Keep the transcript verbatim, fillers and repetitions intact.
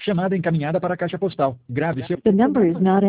Chamada encaminhada para a caixa postal. Grave seu... The number is not